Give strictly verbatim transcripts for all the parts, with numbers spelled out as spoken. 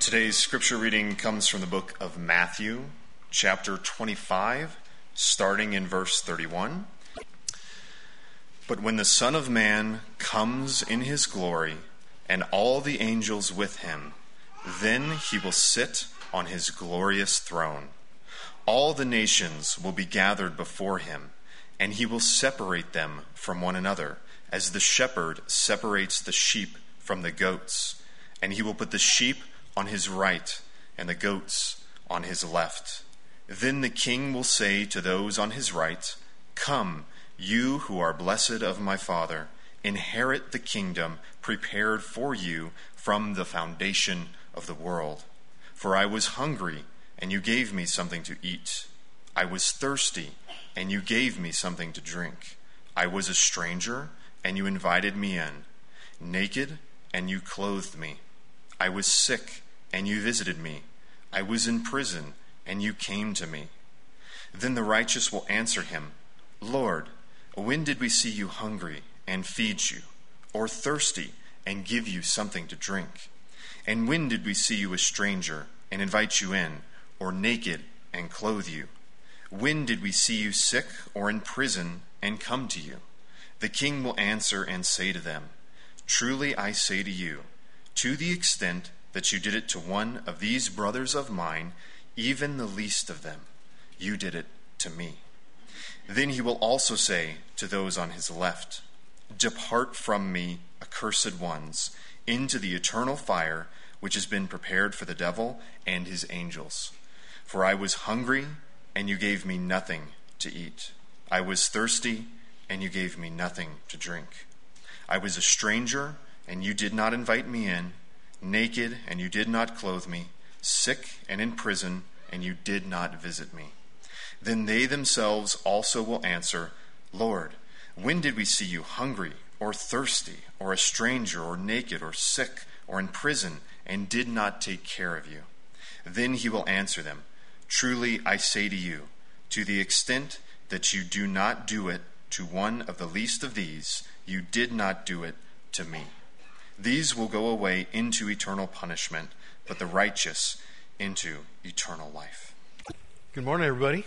Today's scripture reading comes from the book of Matthew, chapter twenty-five, starting in verse thirty-one. But when the Son of Man comes in his glory, and all the angels with him, then he will sit on his glorious throne. All the nations will be gathered before him, and he will separate them from one another, as the shepherd separates the sheep from the goats. And he will put the sheep on his right, and the goats on his left. Then the king will say to those on his right, "Come, you who are blessed of my Father, inherit the kingdom prepared for you from the foundation of the world. For I was hungry, and you gave me something to eat. I was thirsty, and you gave me something to drink. I was a stranger, and you invited me in. Naked, and you clothed me. I was sick, and you visited me. I was in prison, and you came to me." Then the righteous will answer him, "Lord, when did we see you hungry and feed you, or thirsty and give you something to drink? And when did we see you a stranger and invite you in, or naked and clothe you? When did we see you sick or in prison and come to you?" The king will answer and say to them, "Truly I say to you, to the extent that you did it to one of these brothers of mine, even the least of them, you did it to me." Then he will also say to those on his left, "Depart from me, accursed ones, into the eternal fire which has been prepared for the devil and his angels. For I was hungry, and you gave me nothing to eat. I was thirsty, and you gave me nothing to drink. I was a stranger, and you did not invite me in, naked, and you did not clothe me, sick and in prison, and you did not visit me." Then they themselves also will answer, "Lord, when did we see you hungry, or thirsty, or a stranger, or naked, or sick, or in prison, and did not take care of you?" Then he will answer them, "Truly I say to you, to the extent that you do not do it to one of the least of these, you did not do it to me." These will go away into eternal punishment, but the righteous into eternal life. Good morning, everybody.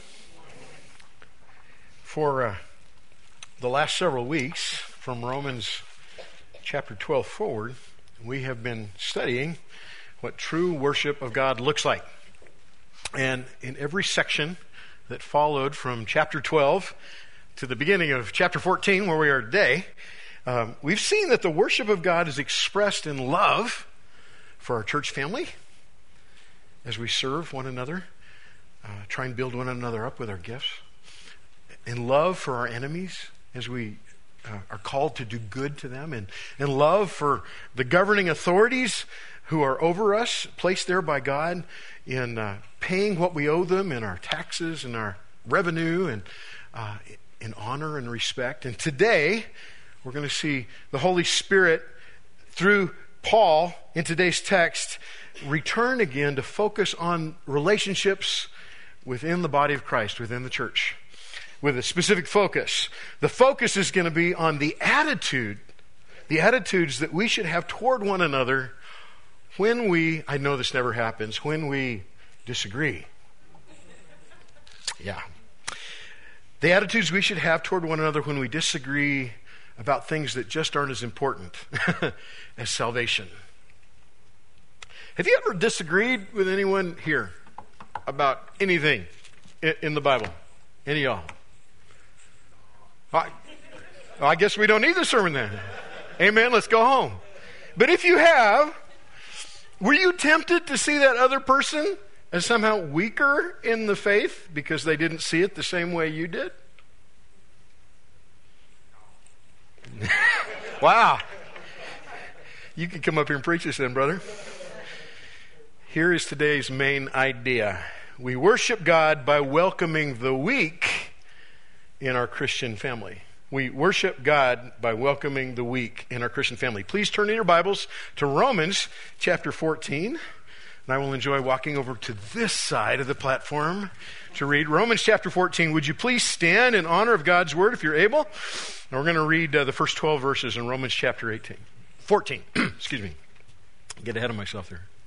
For uh, the last several weeks, from Romans chapter twelve forward, we have been studying what true worship of God looks like. And in every section that followed from chapter twelve to the beginning of chapter fourteen, where we are today, Um, we've seen that the worship of God is expressed in love for our church family as we serve one another, uh, try and build one another up with our gifts, in love for our enemies as we uh, are called to do good to them, and in love for the governing authorities who are over us, placed there by God in uh, paying what we owe them in our taxes and our revenue, and uh, in honor and respect. And today, we're going to see the Holy Spirit, through Paul in today's text, return again to focus on relationships within the body of Christ, within the church, with a specific focus. The focus is going to be on the attitude, the attitudes that we should have toward one another when we, I know this never happens, when we disagree. Yeah. The attitudes we should have toward one another when we disagree about things that just aren't as important as salvation. Have you ever disagreed with anyone here about anything in the Bible? Any of y'all? I, I guess we don't need the sermon then. Amen, let's go home. But if you have, were you tempted to see that other person as somehow weaker in the faith because they didn't see it the same way you did? Wow. You can come up here and preach this then, brother. Here is today's main idea. We worship God by welcoming the weak in our Christian family. We worship God by welcoming the weak in our Christian family. Please turn in your Bibles to Romans chapter fourteen. And I will enjoy walking over to this side of the platform to read Romans chapter fourteen. Would you please stand in honor of God's word if you're able? And we're going to read uh, the first twelve verses in Romans chapter eighteen. fourteen. Excuse me. Get ahead of myself there.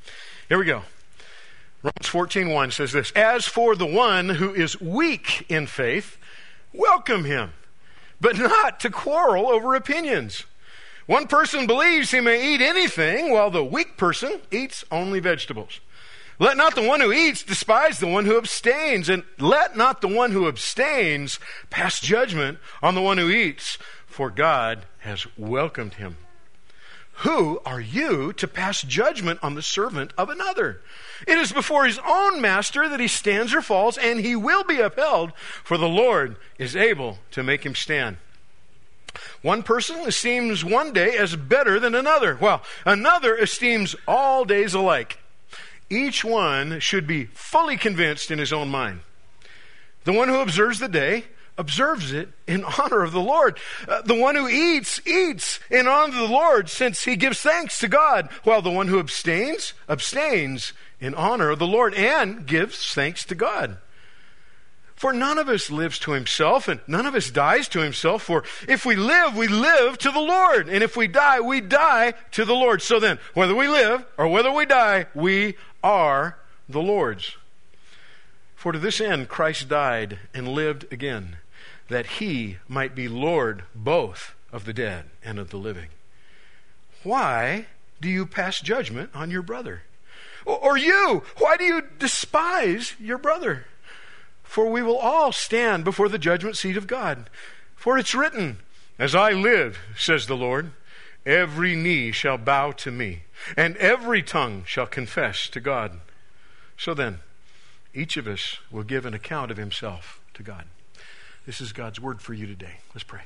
Here we go. Romans fourteen one says this, as for the one who is weak in faith, welcome him, but not to quarrel over opinions. One person believes he may eat anything, while the weak person eats only vegetables. Let not the one who eats despise the one who abstains, and let not the one who abstains pass judgment on the one who eats, for God has welcomed him. Who are you to pass judgment on the servant of another? It is before his own master that he stands or falls, and he will be upheld, for the Lord is able to make him stand. One person esteems one day as better than another, while another esteems all days alike. Each one should be fully convinced in his own mind. The one who observes the day observes it in honor of the Lord. Uh, the one who eats, eats in honor of the Lord, since he gives thanks to God, while the one who abstains, abstains in honor of the Lord and gives thanks to God. For none of us lives to himself, and none of us dies to himself. For if we live, we live to the Lord. And if we die, we die to the Lord. So then, whether we live or whether we die, we are the Lord's. For to this end Christ died and lived again, that he might be Lord both of the dead and of the living. Why do you pass judgment on your brother? Or you, why do you despise your brother? For we will all stand before the judgment seat of God. For it's written, as I live, says the Lord, every knee shall bow to me, and every tongue shall confess to God. So then, each of us will give an account of himself to God. This is God's word for you today. Let's pray.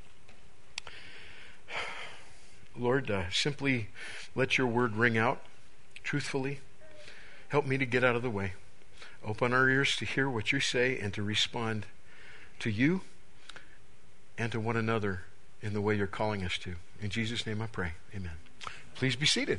Lord, uh, simply let your word ring out truthfully. Help me to get out of the way. Open our ears to hear what you say and to respond to you and to one another in the way you're calling us to. In Jesus' name I pray. Amen. Please be seated.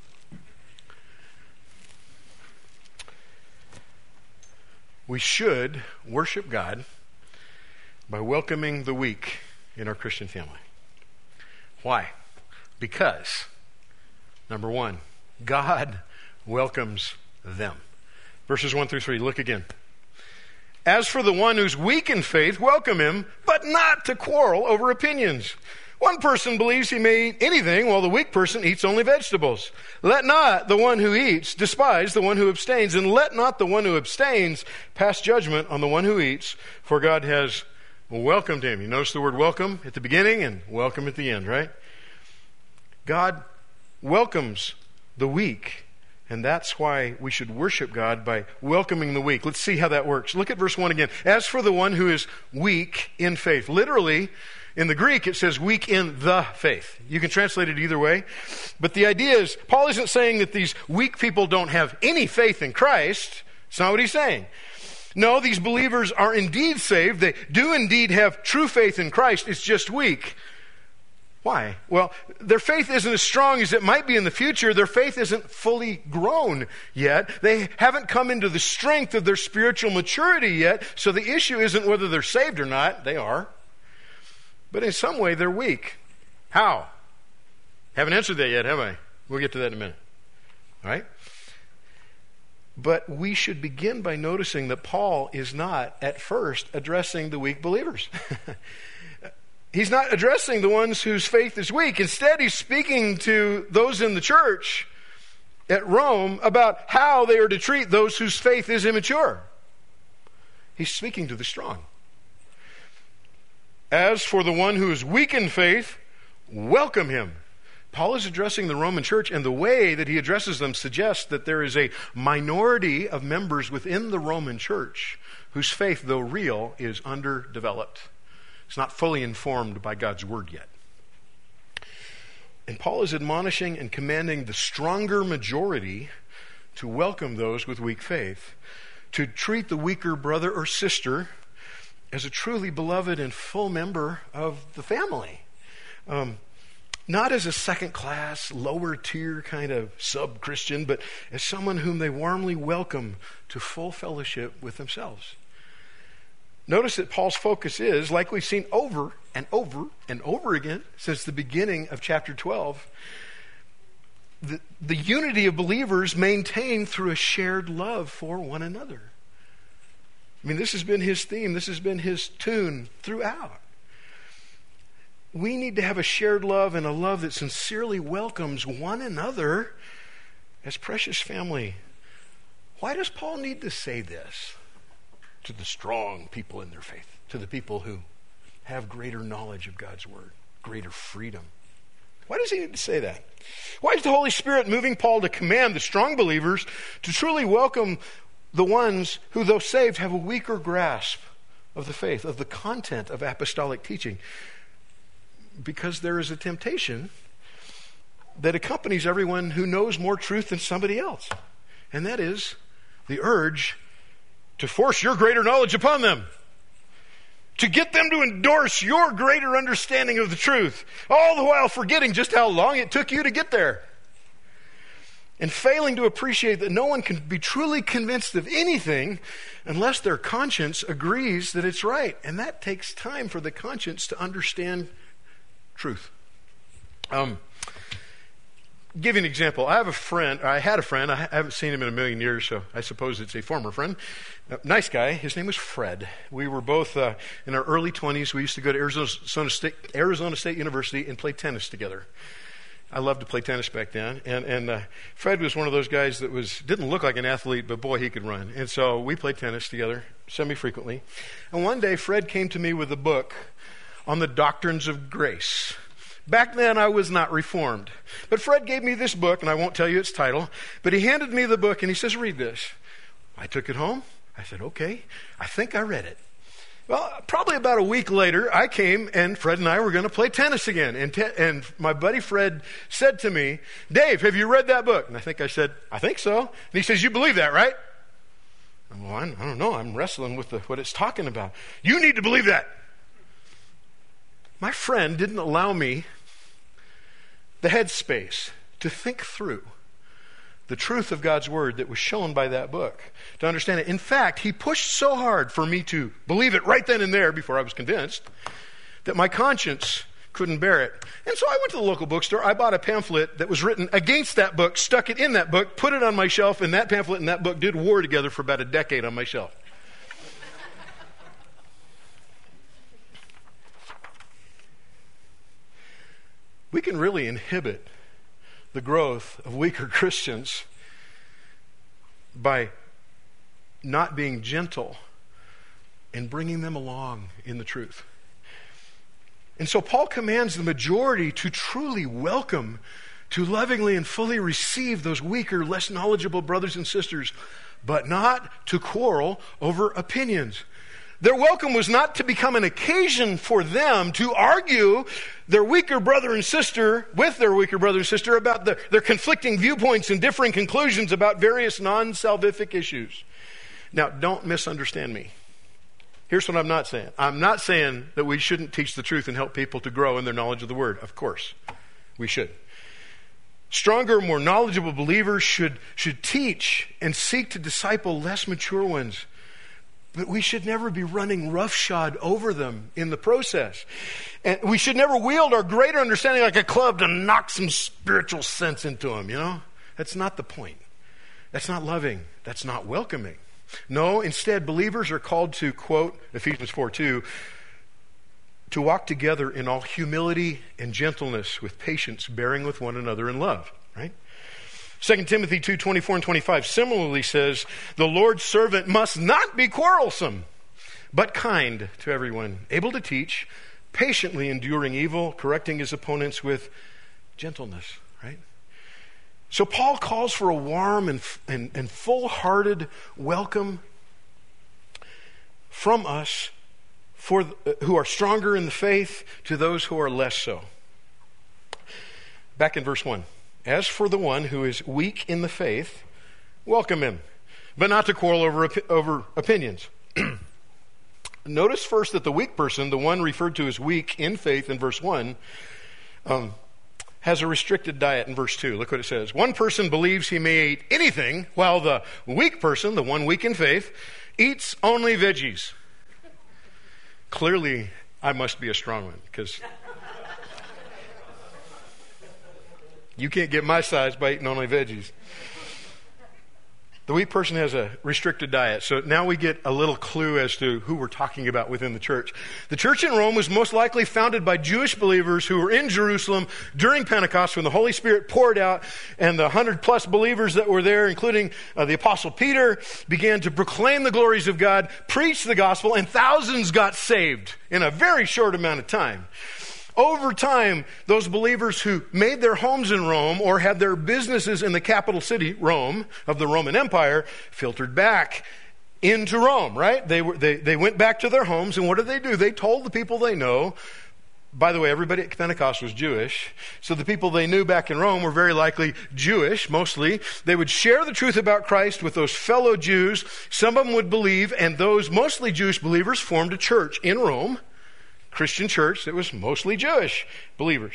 We should worship God by welcoming the weak in our Christian family. Why? Because, number one, God welcomes them. Verses one through three, look again. As for the one who's weak in faith, welcome him, but not to quarrel over opinions. One person believes he may eat anything, while the weak person eats only vegetables. Let not the one who eats despise the one who abstains, and let not the one who abstains pass judgment on the one who eats, for God has welcomed him. You notice the word welcome at the beginning and welcome at the end, right? God welcomes the weak. And that's why we should worship God by welcoming the weak. Let's see how that works. Look at verse one again. As for the one who is weak in faith. Literally, in the Greek, it says weak in the faith. You can translate it either way. But the idea is, Paul isn't saying that these weak people don't have any faith in Christ. It's not what he's saying. No, these believers are indeed saved. They do indeed have true faith in Christ. It's just weak. Why? Well, their faith isn't as strong as it might be in the future. Their faith isn't fully grown yet. They haven't come into the strength of their spiritual maturity yet. So the issue isn't whether they're saved or not. They are. But in some way, they're weak. How? Haven't answered that yet, have I? We'll get to that in a minute. All right? But we should begin by noticing that Paul is not, at first, addressing the weak believers. He's not addressing the ones whose faith is weak. Instead, he's speaking to those in the church at Rome about how they are to treat those whose faith is immature. He's speaking to the strong. As for the one who is weak in faith, welcome him. Paul is addressing the Roman church, and the way that he addresses them suggests that there is a minority of members within the Roman church whose faith, though real, is underdeveloped. It's not fully informed by God's word yet. And Paul is admonishing and commanding the stronger majority to welcome those with weak faith, to treat the weaker brother or sister as a truly beloved and full member of the family. Um, not as a second-class, lower-tier kind of sub-Christian, but as someone whom they warmly welcome to full fellowship with themselves. Notice that Paul's focus is, like we've seen over and over and over again since the beginning of chapter twelve, the, the unity of believers maintained through a shared love for one another. I mean, this has been his theme. This has been his tune throughout. We need to have a shared love and a love that sincerely welcomes one another as precious family. Why does Paul need to say this to the strong people in their faith, to the people who have greater knowledge of God's word, greater freedom? Why does he need to say that? Why is the Holy Spirit moving Paul to command the strong believers to truly welcome the ones who, though saved, have a weaker grasp of the faith, of the content of apostolic teaching? Because there is a temptation that accompanies everyone who knows more truth than somebody else. And that is the urge to force your greater knowledge upon them, to get them to endorse your greater understanding of the truth, all the while forgetting just how long it took you to get there, and failing to appreciate that no one can be truly convinced of anything unless their conscience agrees that it's right. And that takes time for the conscience to understand truth. Um, give you an example. I have a friend, I had a friend, I haven't seen him in a million years, so I suppose it's a former friend. Uh, nice guy. His name was Fred. We were both uh, in our early twenties. We used to go to Arizona State, Arizona State University and play tennis together. I loved to play tennis back then. And, and uh, Fred was one of those guys that was didn't look like an athlete, but boy, he could run. And so we played tennis together semi-frequently. And one day, Fred came to me with a book on the doctrines of grace. Back then, I was not reformed. But Fred gave me this book, and I won't tell you its title, but he handed me the book, and he says, read this. I took it home. I said, okay, I think I read it. Well, probably about a week later, I came, and Fred and I were going to play tennis again. And, te- and my buddy Fred said to me, Dave, have you read that book? And I think I said, I think so. And he says, you believe that, right? Well, I don't know. I'm wrestling with the, what it's talking about. You need to believe that. My friend didn't allow me the headspace to think through the truth of God's word that was shown by that book, to understand it. In fact, he pushed so hard for me to believe it right then and there before I was convinced that my conscience couldn't bear it. And so I went to the local bookstore. I bought a pamphlet that was written against that book, stuck it in that book, put it on my shelf, and that pamphlet and that book did war together for about a decade on my shelf. We can really inhibit the growth of weaker Christians by not being gentle and bringing them along in the truth. And so Paul commands the majority to truly welcome, to lovingly and fully receive those weaker, less knowledgeable brothers and sisters, but not to quarrel over opinions. Their welcome was not to become an occasion for them to argue their weaker brother and sister with their weaker brother and sister about the, their conflicting viewpoints and differing conclusions about various non-salvific issues. Now, don't misunderstand me. Here's what I'm not saying. I'm not saying that we shouldn't teach the truth and help people to grow in their knowledge of the word. Of course, we should. Stronger, more knowledgeable believers should, should teach and seek to disciple less mature ones. But we should never be running roughshod over them in the process. And we should never wield our greater understanding like a club to knock some spiritual sense into them, you know? That's not the point. That's not loving. That's not welcoming. No, instead, believers are called to, quote, Ephesians four two, to walk together in all humility and gentleness with patience, bearing with one another in love, right? Second Timothy two twenty-four and twenty-five similarly says, the Lord's servant must not be quarrelsome, but kind to everyone, able to teach, patiently enduring evil, correcting his opponents with gentleness, right? So Paul calls for a warm and, and, and full-hearted welcome from us for the, who are stronger in the faith to those who are less so. Back in verse one. As for the one who is weak in the faith, welcome him, but not to quarrel over, over opinions. Notice first that the weak person, the one referred to as weak in faith in verse one, um, has a restricted diet in verse two. Look what it says. One person believes he may eat anything, while the weak person, the one weak in faith, eats only veggies. Clearly, I must be a strong one, because You can't get my size by eating only veggies. The wheat person has a restricted diet. So now we get a little clue as to who we're talking about within the church. The church in Rome was most likely founded by Jewish believers who were in Jerusalem during Pentecost when the Holy Spirit poured out, and the hundred plus believers that were there, including uh, the Apostle Peter, began to proclaim the glories of God, preach the gospel, and thousands got saved in a very short amount of time. Over time, those believers who made their homes in Rome or had their businesses in the capital city, Rome, of the Roman Empire, filtered back into Rome, right? They were, they, they went back to their homes, and what did they do? They told the people they know. By the way, everybody at Pentecost was Jewish, so the people they knew back in Rome were very likely Jewish, mostly. They would share the truth about Christ with those fellow Jews. Some of them would believe, and those mostly Jewish believers formed a church in Rome, Christian church that was mostly Jewish believers.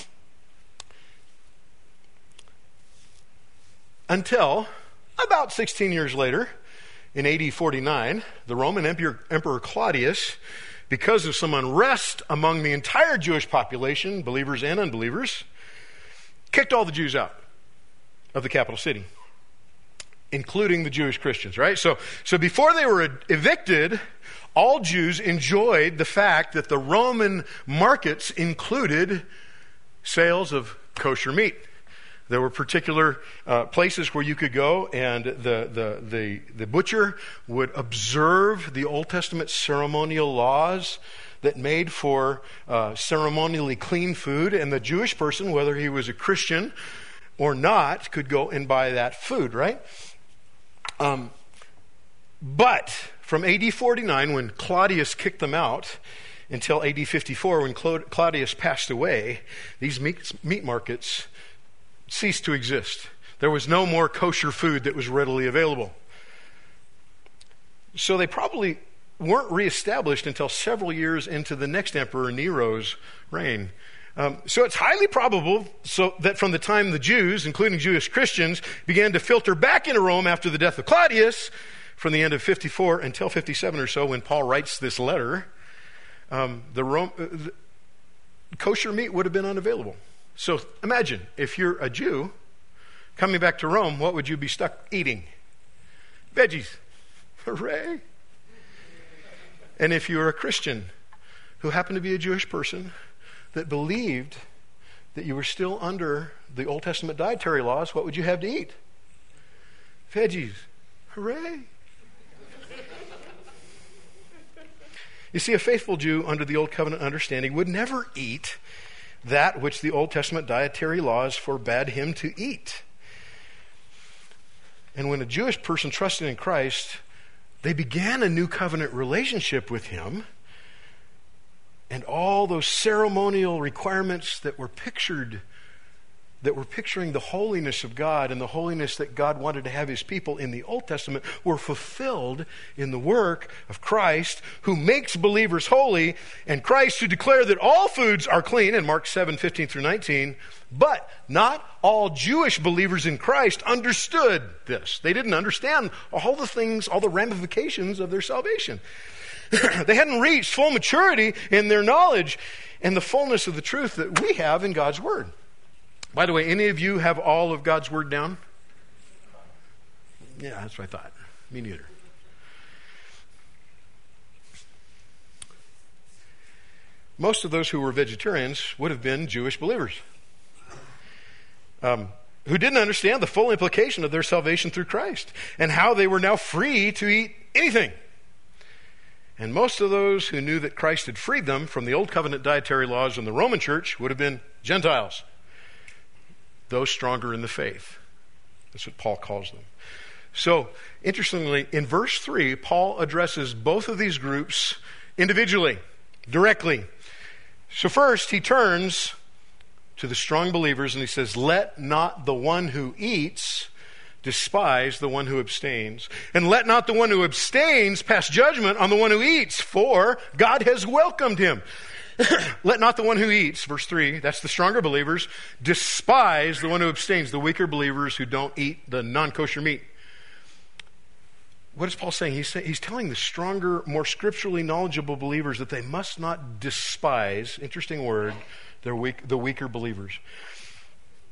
Until about sixteen years later, in A D forty-nine, the Roman Emperor, Emperor Claudius, because of some unrest among the entire Jewish population, believers and unbelievers, kicked all the Jews out of the capital city, including the Jewish Christians, right? So, so before they were evicted, all Jews enjoyed the fact that the Roman markets included sales of kosher meat. There were particular uh, places where you could go, and the, the, the, the butcher would observe the Old Testament ceremonial laws that made for uh, ceremonially clean food, and the Jewish person, whether he was a Christian or not, could go and buy that food, right? Um, but from A D forty-nine, when Claudius kicked them out, until A D fifty-four, when Claudius passed away, these meat, meat markets ceased to exist. There was no more kosher food that was readily available. So they probably weren't reestablished until several years into the next emperor, Nero's reign. Um, so it's highly probable so that from the time the Jews, including Jewish Christians, began to filter back into Rome after the death of Claudius, from the end of fifty-four until fifty-seven or so, when Paul writes this letter, um, the, Rome, uh, the kosher meat would have been unavailable. So imagine, if you're a Jew coming back to Rome, what would you be stuck eating? Veggies. Hooray. And if you were a Christian who happened to be a Jewish person that believed that you were still under the Old Testament dietary laws, what would you have to eat? Veggies. Hooray. You see, a faithful Jew under the Old Covenant understanding would never eat that which the Old Testament dietary laws forbade him to eat. And when a Jewish person trusted in Christ, they began a new covenant relationship with him, and all those ceremonial requirements that were pictured, that were picturing the holiness of God and the holiness that God wanted to have his people in the Old Testament, were fulfilled in the work of Christ, who makes believers holy, and Christ who declared that all foods are clean in Mark seven, fifteen through nineteen. But not all Jewish believers in Christ understood this. They didn't understand all the things, all the ramifications of their salvation. They hadn't reached full maturity in their knowledge and the fullness of the truth that we have in God's Word. By the way, any of you have all of God's Word down? Yeah, that's what I thought. Me neither. Most of those who were vegetarians would have been Jewish believers um, who didn't understand the full implication of their salvation through Christ and how they were now free to eat anything. And most of those who knew that Christ had freed them from the Old Covenant dietary laws in the Roman church would have been Gentiles, those stronger in the faith. That's what Paul calls them. So, interestingly, in verse three, Paul addresses both of these groups individually, directly. So first, he turns to the strong believers and he says, "Let not the one who eats despise the one who abstains, and let not the one who abstains pass judgment on the one who eats, for God has welcomed him." Let not the one who eats, verse three, that's the stronger believers, despise the one who abstains, the weaker believers who don't eat the non-kosher meat. What is Paul saying? He's, say, he's telling the stronger, more scripturally knowledgeable believers that they must not despise, interesting word, their weak, the weaker believers.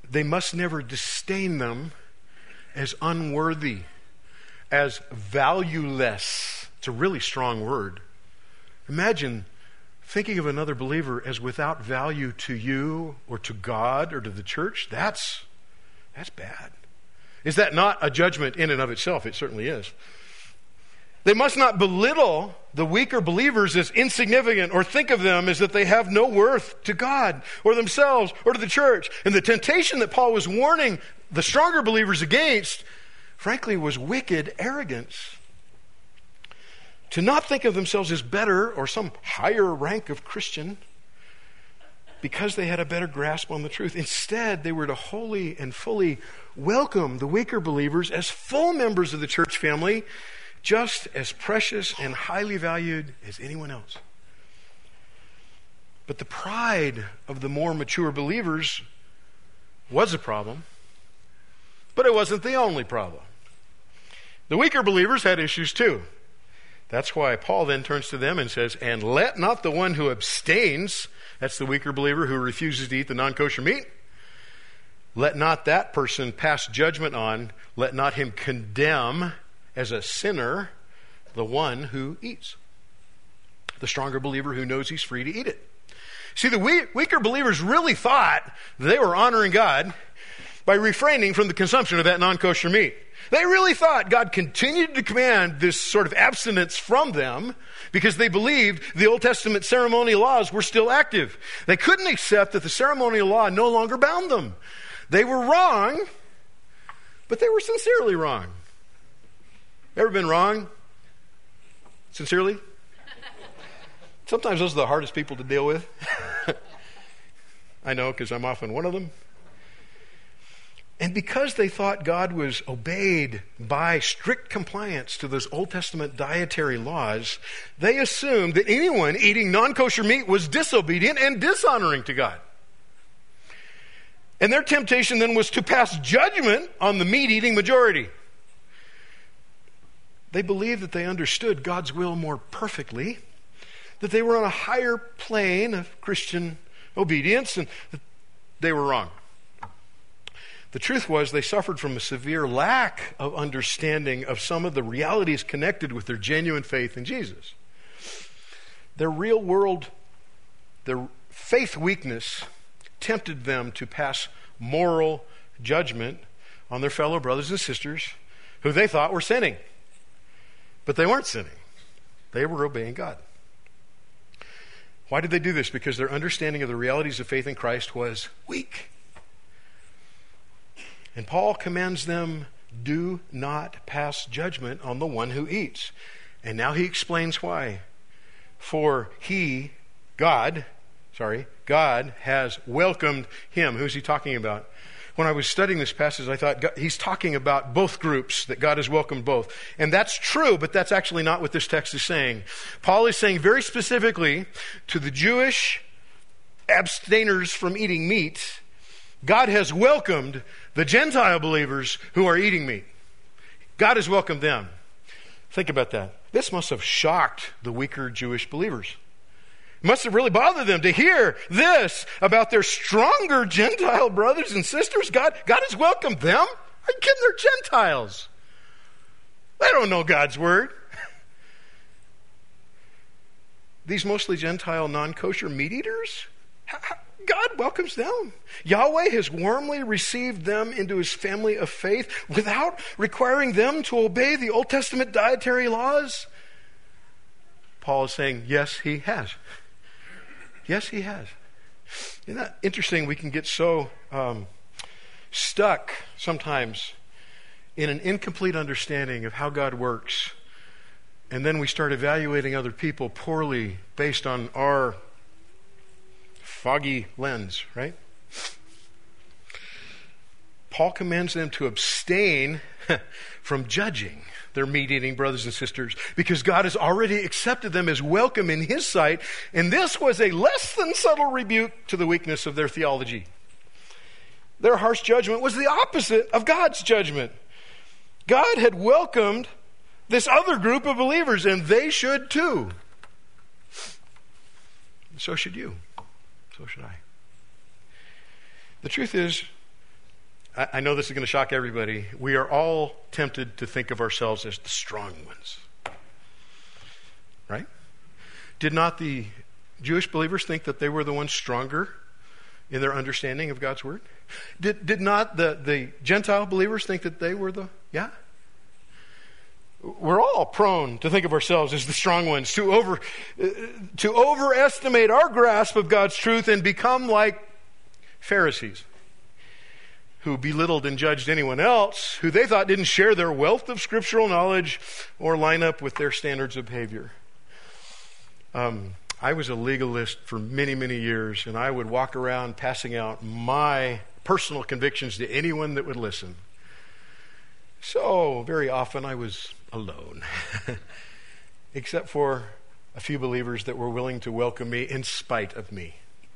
they must never disdain them as unworthy, as valueless. It's a really strong word. Imagine thinking of another believer as without value to you or to God or to the church. That's, that's bad. Is that not a judgment in and of itself? It certainly is. They must not belittle the weaker believers as insignificant or think of them as that they have no worth to God or themselves or to the church. And the temptation that Paul was warning the stronger believers against, frankly, was wicked arrogance. To not think of themselves as better or some higher rank of Christian because they had a better grasp on the truth. Instead, they were to wholly and fully welcome the weaker believers as full members of the church family, just as precious and highly valued as anyone else. But the pride of the more mature believers was a problem, but it wasn't the only problem. The weaker believers had issues too. That's why Paul then turns to them and says, and let not the one who abstains, that's the weaker believer who refuses to eat the non-kosher meat, let not that person pass judgment on, let not him condemn as a sinner the one who eats. The stronger believer who knows he's free to eat it. See, the we- weaker believers really thought they were honoring God by refraining from the consumption of that non-kosher meat. They really thought God continued to command this sort of abstinence from them because they believed the Old Testament ceremonial laws were still active. They couldn't accept that the ceremonial law no longer bound them. They were wrong, but they were sincerely wrong. Ever been wrong? Sincerely? Sometimes those are the hardest people to deal with. I know, because I'm often one of them. And because they thought God was obeyed by strict compliance to those Old Testament dietary laws, they assumed that anyone eating non-kosher meat was disobedient and dishonoring to God. And their temptation then was to pass judgment on the meat-eating majority. They believed that they understood God's will more perfectly, that they were on a higher plane of Christian obedience, and that they were wrong. The truth was they suffered from a severe lack of understanding of some of the realities connected with their genuine faith in Jesus. Their real world, their faith weakness tempted them to pass moral judgment on their fellow brothers and sisters who they thought were sinning. But they weren't sinning. They were obeying God. Why did they do this? Because their understanding of the realities of faith in Christ was weak. And Paul commands them, do not pass judgment on the one who eats. And now he explains why. For he, God, sorry, God has welcomed him. Who's he talking about? When I was studying this passage, I thought God, he's talking about both groups, that God has welcomed both. And that's true, but that's actually not what this text is saying. Paul is saying very specifically to the Jewish abstainers from eating meat, God has welcomed the Gentile believers who are eating meat. God has welcomed them. Think about that. This must have shocked the weaker Jewish believers. It must have really bothered them to hear this about their stronger Gentile brothers and sisters. God, God has welcomed them? Are you kidding? They're Gentiles. They don't know God's word. These mostly Gentile non-kosher meat eaters? How, how, God welcomes them. Yahweh has warmly received them into his family of faith without requiring them to obey the Old Testament dietary laws. Paul is saying, yes, he has. Yes, he has. Isn't that interesting? We can get so um, stuck sometimes in an incomplete understanding of how God works. And then we start evaluating other people poorly based on our foggy lens, right? Paul commands them to abstain from judging their meat-eating brothers and sisters because God has already accepted them as welcome in his sight, and this was a less than subtle rebuke to the weakness of their theology. Their harsh judgment was the opposite of God's judgment. God had welcomed this other group of believers, and they should too. So should you. So should I. The truth is, I, I know this is going to shock everybody. We are all tempted to think of ourselves as the strong ones. Right? Did not the Jewish believers think that they were the ones stronger in their understanding of God's word? Did did not the, the Gentile believers think that they were the, yeah? We're all prone to think of ourselves as the strong ones, to over uh, to overestimate our grasp of God's truth and become like Pharisees, who belittled and judged anyone else who they thought didn't share their wealth of scriptural knowledge or line up with their standards of behavior. Um, I was a legalist for many, many years, and I would walk around passing out my personal convictions to anyone that would listen. So very often I was alone, except for a few believers that were willing to welcome me in spite of me.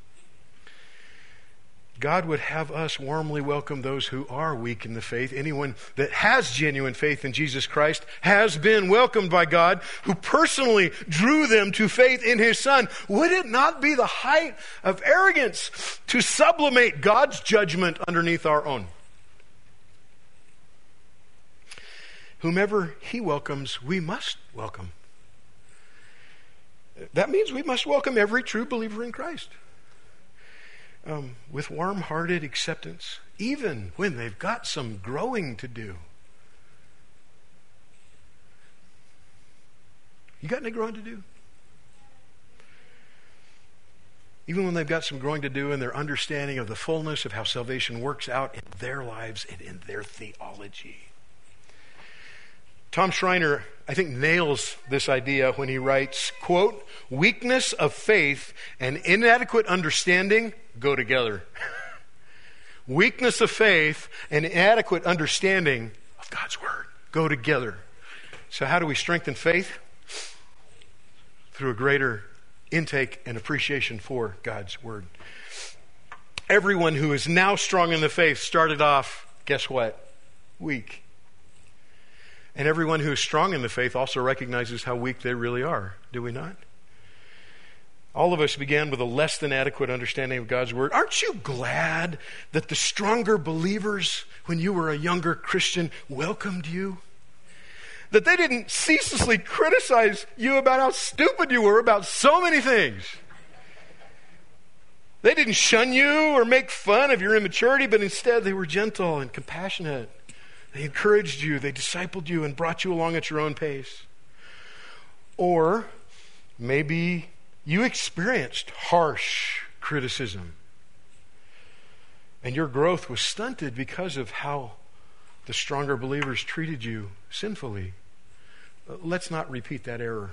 God would have us warmly welcome those who are weak in the faith. Anyone that has genuine faith in Jesus Christ has been welcomed by God, who personally drew them to faith in his Son. Would it not be the height of arrogance to sublimate God's judgment underneath our own? Whomever he welcomes, we must welcome. That means we must welcome every true believer in Christ. Um, with warm-hearted acceptance, even when they've got some growing to do. You got any growing to do? Even when they've got some growing to do in their understanding of the fullness of how salvation works out in their lives and in their theology. Tom Schreiner, I think, nails this idea when he writes, quote, "Weakness of faith and inadequate understanding go together." Weakness of faith and inadequate understanding of God's word go together. So how do we strengthen faith? Through a greater intake and appreciation for God's word. Everyone who is now strong in the faith started off, guess what? Weak. And everyone who is strong in the faith also recognizes how weak they really are. Do we not? All of us began with a less than adequate understanding of God's word. Aren't you glad that the stronger believers, when you were a younger Christian, welcomed you? That they didn't ceaselessly criticize you about how stupid you were about so many things. They didn't shun you or make fun of your immaturity, but instead they were gentle and compassionate. They encouraged you, they discipled you, and brought you along at your own pace. Or maybe you experienced harsh criticism, and your growth was stunted because of how the stronger believers treated you sinfully. Let's not repeat that error.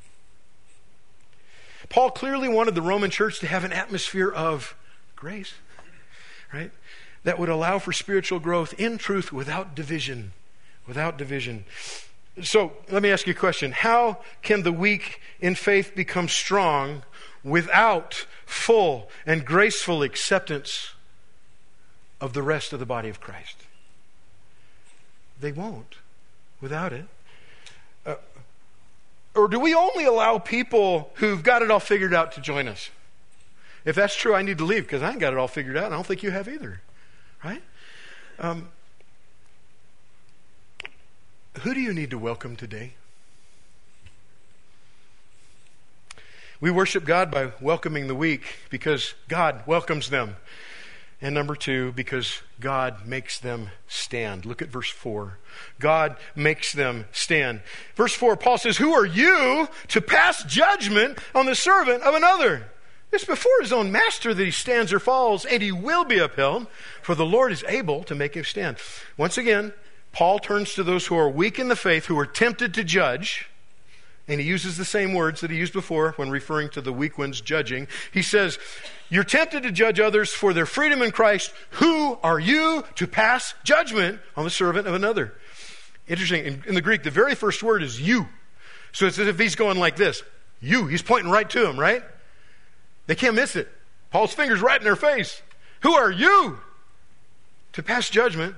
Paul clearly wanted the Roman church to have an atmosphere of grace, right? That would allow for spiritual growth in truth without division. Without division. So, let me ask you a question. How can the weak in faith become strong without full and graceful acceptance of the rest of the body of Christ? They won't without it. Uh, or do we only allow people who've got it all figured out to join us? If that's true, I need to leave because I ain't got it all figured out, and I don't think you have either. Right? Um, who do you need to welcome today? We worship God by welcoming the weak because God welcomes them. And number two, because God makes them stand. Look at verse four. God makes them stand. Verse four, Paul says, "Who are you to pass judgment on the servant of another? It's before his own master that he stands or falls, and he will be upheld, for the Lord is able to make him stand." Once again, Paul turns to those who are weak in the faith, who are tempted to judge, and he uses the same words that he used before when referring to the weak ones judging. He says, "You're tempted to judge others for their freedom in Christ. Who are you to pass judgment on the servant of another?" Interesting, in, in the Greek, the very first word is you. So it's as if he's going like this. You, he's pointing right to him, right? They can't miss it. Paul's finger's right in their face. Who are you to pass judgment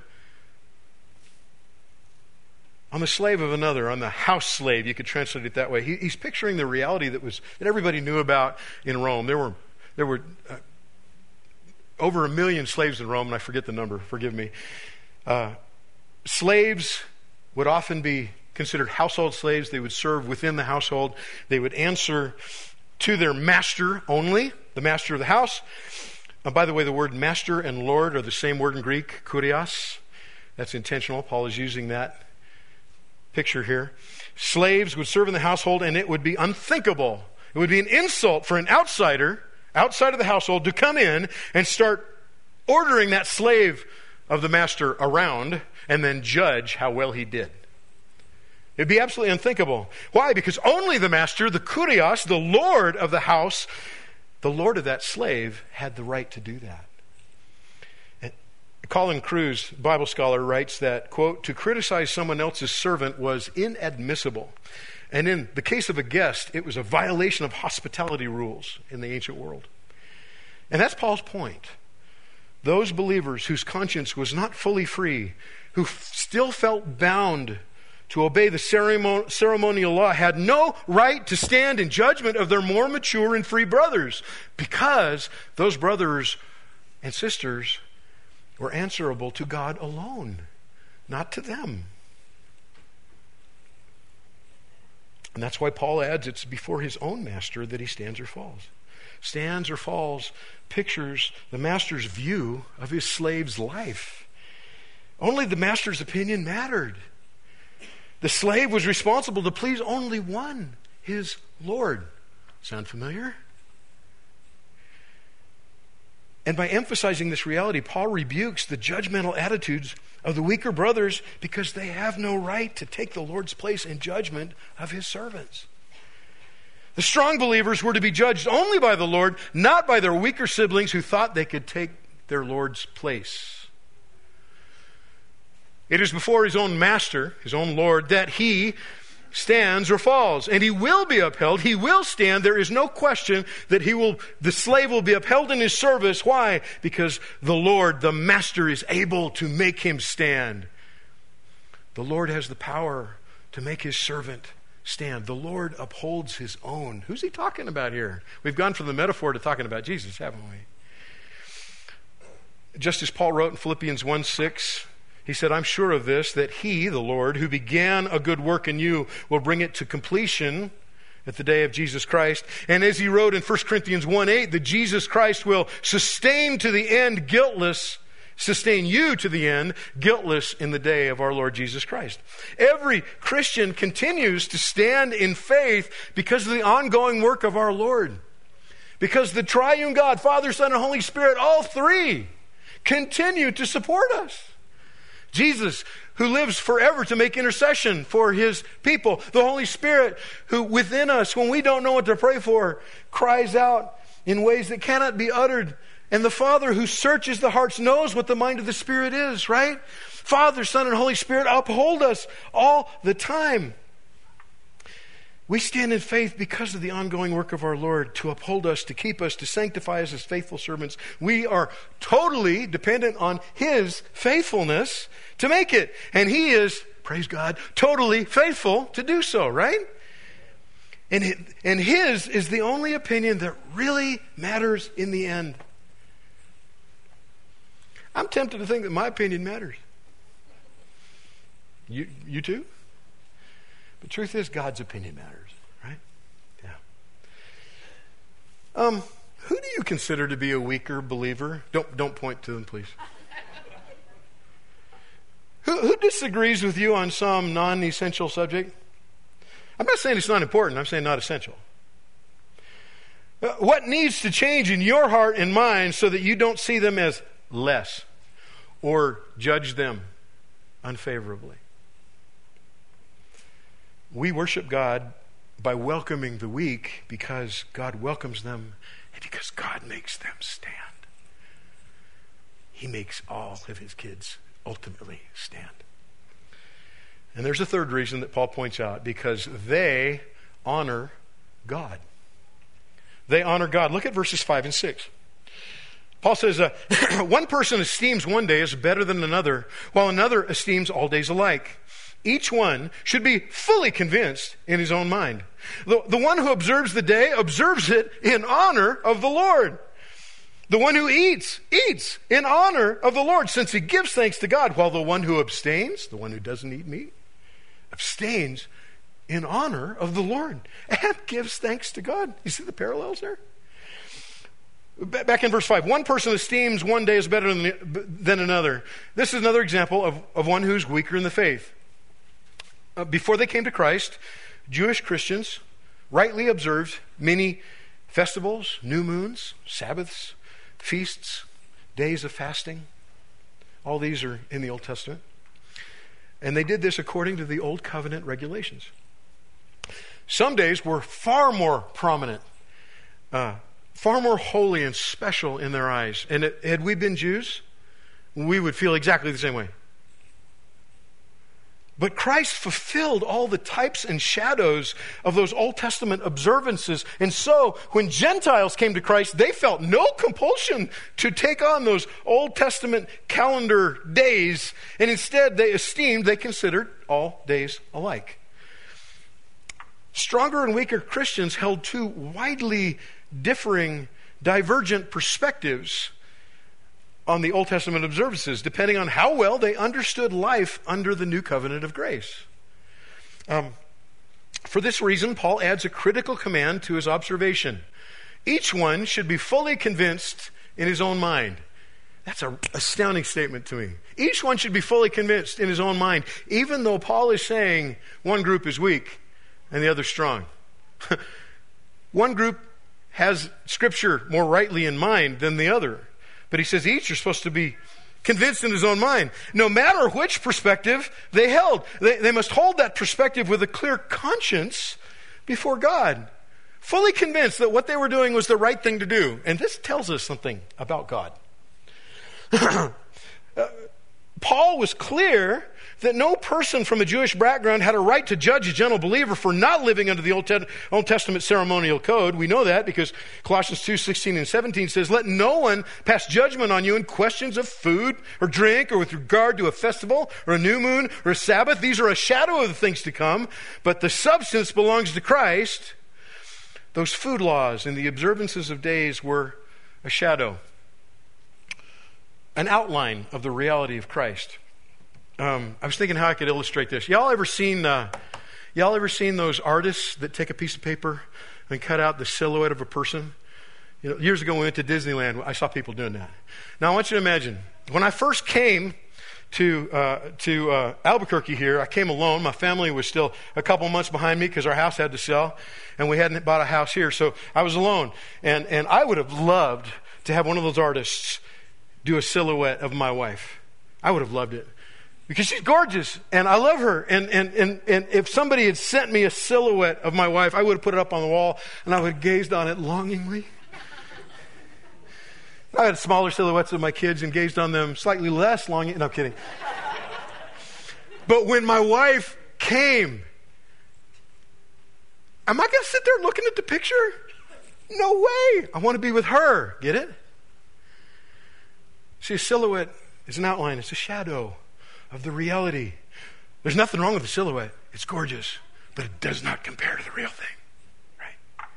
on the slave of another, on the house slave? You could translate it that way. He, he's picturing the reality that was that everybody knew about in Rome. There were there were uh, over a million slaves in Rome, and I forget the number, forgive me. Uh, slaves would often be considered household slaves. They would serve within the household. They would answer to their master only, the master of the house. Uh, by the way, the word master and Lord are the same word in Greek, kurios. That's intentional. Paul is using that picture here. Slaves would serve in the household, and it would be unthinkable. It would be an insult for an outsider, outside of the household, to come in and start ordering that slave of the master around and then judge how well he did. It'd be absolutely unthinkable. Why? Because only the master, the kurios, the lord of the house, the lord of that slave, had the right to do that. And Colin Cruz, Bible scholar, writes that, quote, to criticize someone else's servant was inadmissible. And in the case of a guest, it was a violation of hospitality rules in the ancient world. And that's Paul's point. Those believers whose conscience was not fully free, who f- still felt bound to obey the ceremon- ceremonial law, had no right to stand in judgment of their more mature and free brothers, because those brothers and sisters were answerable to God alone, not to them. And that's why Paul adds it's before his own master that he stands or falls. Stands or falls pictures the master's view of his slave's life. Only the master's opinion mattered. The slave was responsible to please only one, his Lord. Sound familiar? And by emphasizing this reality, Paul rebukes the judgmental attitudes of the weaker brothers because they have no right to take the Lord's place in judgment of his servants. The strong believers were to be judged only by the Lord, not by their weaker siblings who thought they could take their Lord's place. It is before his own master, his own Lord, that he stands or falls, and he will be upheld. He will stand. There is no question that he will, the slave will be upheld in his service. Why? Because the Lord, the master, is able to make him stand. The Lord has the power to make his servant stand. The Lord upholds his own. Who's he talking about here? We've gone from the metaphor to talking about Jesus, haven't we? Just as Paul wrote in Philippians one six, he said, I'm sure of this, that he, the Lord, who began a good work in you, will bring it to completion at the day of Jesus Christ. And as he wrote in First Corinthians one eight, that Jesus Christ will sustain to the end guiltless, sustain you to the end guiltless in the day of our Lord Jesus Christ. Every Christian continues to stand in faith because of the ongoing work of our Lord. Because the triune God, Father, Son, and Holy Spirit, all three continue to support us. Jesus, who lives forever to make intercession for his people. The Holy Spirit, who within us, when we don't know what to pray for, cries out in ways that cannot be uttered. And the Father, who searches the hearts, knows what the mind of the Spirit is, right? Father, Son, and Holy Spirit uphold us all the time. We stand in faith because of the ongoing work of our Lord to uphold us, to keep us, to sanctify us as faithful servants. We are totally dependent on his faithfulness to make it. And he is, praise God, totally faithful to do so, right? And, and his is the only opinion that really matters in the end. I'm tempted to think that my opinion matters. You, you too? The truth is, God's opinion matters, right? Yeah. Um, who do you consider to be a weaker believer? Don't don't point to them, please. who, who disagrees with you on some non-essential subject? I'm not saying it's not important. I'm saying not essential. Uh, what needs to change in your heart and mind so that you don't see them as less or judge them unfavorably? We worship God by welcoming the weak because God welcomes them and because God makes them stand. He makes all of his kids ultimately stand. And there's a third reason that Paul points out, because they honor God. They honor God. Look at verses five and six. Paul says, uh, one person esteems one day as better than another, while another esteems all days alike. Each one should be fully convinced in his own mind. The, the one who observes the day observes it in honor of the Lord. The one who eats, eats in honor of the Lord, since he gives thanks to God, while the one who abstains, the one who doesn't eat meat, abstains in honor of the Lord and gives thanks to God. You see the parallels there? Back in verse five, one person esteems one day as better than, than another. This is another example of, of one who's weaker in the faith. Uh, before they came to Christ, Jewish Christians rightly observed many festivals, new moons, Sabbaths, feasts, days of fasting. All these are in the Old Testament. And they did this according to the Old Covenant regulations. Some days were far more prominent, uh, far more holy and special in their eyes. And it, had we been Jews, we would feel exactly the same way. But Christ fulfilled all the types and shadows of those Old Testament observances. And so when Gentiles came to Christ, they felt no compulsion to take on those Old Testament calendar days. And instead they esteemed, they considered all days alike. Stronger and weaker Christians held two widely differing, divergent perspectives on the Old Testament observances, depending on how well they understood life under the new covenant of grace. Um, for this reason, Paul adds a critical command to his observation. Each one should be fully convinced in his own mind. That's an astounding statement to me. Each one should be fully convinced in his own mind, even though Paul is saying one group is weak and the other strong. One group has Scripture more rightly in mind than the other. But he says each are supposed to be convinced in his own mind. No matter which perspective they held. They, they must hold that perspective with a clear conscience before God. Fully convinced that what they were doing was the right thing to do. And this tells us something about God. uh, Paul was clear that no person from a Jewish background had a right to judge a gentle believer for not living under the Old, Te- Old Testament ceremonial code. We know that because Colossians two sixteen and seventeen says, "Let no one pass judgment on you in questions of food or drink or with regard to a festival or a new moon or a Sabbath. These are a shadow of the things to come, but the substance belongs to Christ." Those food laws and the observances of days were a shadow, an outline of the reality of Christ. Um, I was thinking how I could illustrate this. Y'all ever seen, uh, y'all ever seen those artists that take a piece of paper and cut out the silhouette of a person? You know, years ago when we went to Disneyland, I saw people doing that. Now I want you to imagine, when I first came to uh, to uh, Albuquerque here, I came alone. My family was still a couple months behind me because our house had to sell, and we hadn't bought a house here, so I was alone. And and I would have loved to have one of those artists do a silhouette of my wife. I would have loved it. Because she's gorgeous, and I love her. And, and, and, and if somebody had sent me a silhouette of my wife, I would have put it up on the wall, and I would have gazed on it longingly. I had smaller silhouettes of my kids and gazed on them slightly less longingly. No, I'm kidding. But when my wife came, am I going to sit there looking at the picture? No way. I want to be with her. Get it? See, a silhouette is an outline. It's a shadow of the reality. There's nothing wrong with the silhouette. It's gorgeous, but it does not compare to the real thing, right?